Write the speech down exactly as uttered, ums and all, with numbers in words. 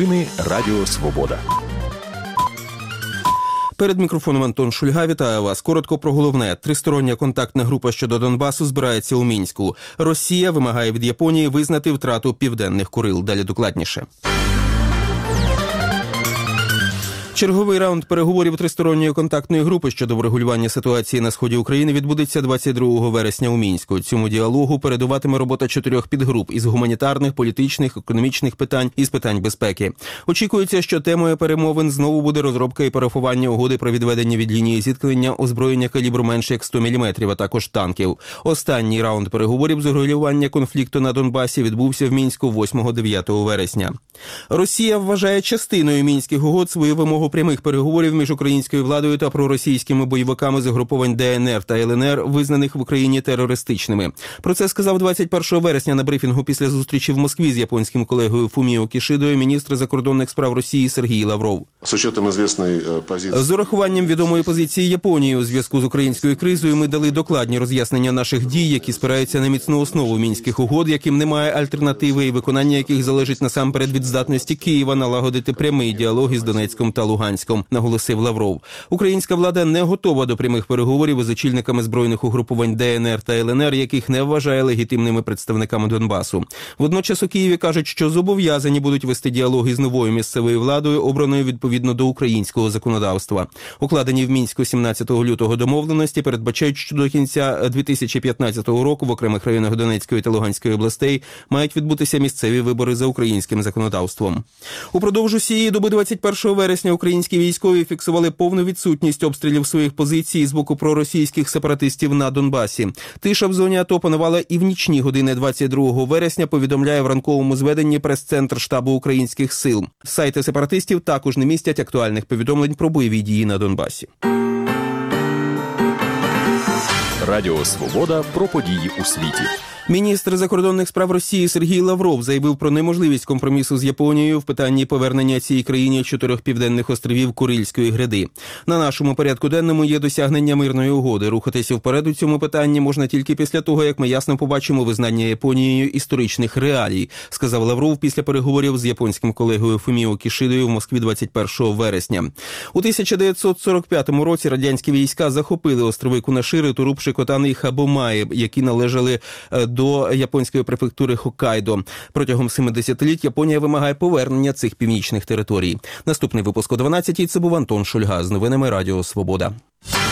Новини Радіо Свобода. Перед мікрофоном Антон Шульга. Вітаю вас. Коротко про головне. Тристороння контактна група щодо Донбасу збирається у Мінську. Росія вимагає від Японії визнати втрату південних Курил. Далі докладніше. Черговий раунд переговорів тристоронньої контактної групи щодо врегулювання ситуації на сході України відбудеться двадцять другого вересня у Мінську. Цьому діалогу передуватиме робота чотирьох підгруп із гуманітарних, політичних, економічних питань і з питань безпеки. Очікується, що темою перемовин знову буде розробка і парафування угоди про відведення від лінії зіткнення озброєння калібру менше як сто міліметрів, а також танків. Останній раунд переговорів з урегулювання конфлікту на Донбасі відбувся в Мінську восьмого-дев'ятого вересня. Росія вважає частиною мінських угод свою вимогу прямих переговорів між українською владою та проросійськими бойовиками з угруповань Де Ен Ер та Ел Ен Ер, визнаних в Україні терористичними. Про це сказав двадцять першого вересня на брифінгу після зустрічі в Москві з японським колегою Фуміо Кішидою міністр закордонних справ Росії Сергій Лавров. З урахуванням відомої позиції Японії у зв'язку з українською кризою ми дали докладні роз'яснення наших дій, які спираються на міцну основу мінських угод, яким немає альтернативи і виконання яких залежить насамперед від здатності Києва налагодити прямий діалог із Донецьком та Луганськом, наголосив Лавров. Українська влада не готова до прямих переговорів із очільниками збройних угрупувань Де Ен Ер та Ел Ен Ер, яких не вважає легітимними представниками Донбасу. Водночас у Києві кажуть, що зобов'язані будуть вести діалоги з новою місцевою владою, обраною відповідно до українського законодавства. Укладені в Мінську сімнадцятого лютого домовленості передбачають, що до кінця дві тисячі п'ятнадцятого року в окремих районах Донецької та Луганської областей мають відбутися місцеві вибори за українським законодавством. Упродовж усієї доби двадцять першого вересня українські військові фіксували повну відсутність обстрілів своїх позицій з боку проросійських сепаратистів на Донбасі. Тиша в зоні АТО панувала і в нічні години двадцять другого вересня, повідомляє в ранковому зведенні прес-центр штабу українських сил. Сайти сепаратистів також не містять актуальних повідомлень про бойові дії на Донбасі. Радіо Свобода про події у світі. Міністр закордонних справ Росії Сергій Лавров заявив про неможливість компромісу з Японією в питанні повернення цій країні чотирьох південних островів Курильської гряди. На нашому порядку денному є досягнення мирної угоди. Рухатися вперед у цьому питанні можна тільки після того, як ми ясно побачимо визнання Японією історичних реалій, сказав Лавров після переговорів з японським колегою Фуміо Кішидою в Москві двадцять першого вересня. У тисяча дев'ятсот сорок п'ятому році радянські війська захопили острови Кунашири, Туруп, Шикотан і Хабомаї, які належали до японської префектури Хоккайдо. Протягом семи десятиліть Японія вимагає повернення цих північних територій. Наступний випуск о дванадцятій. Це був Антон Шульга з новинами Радіо Свобода.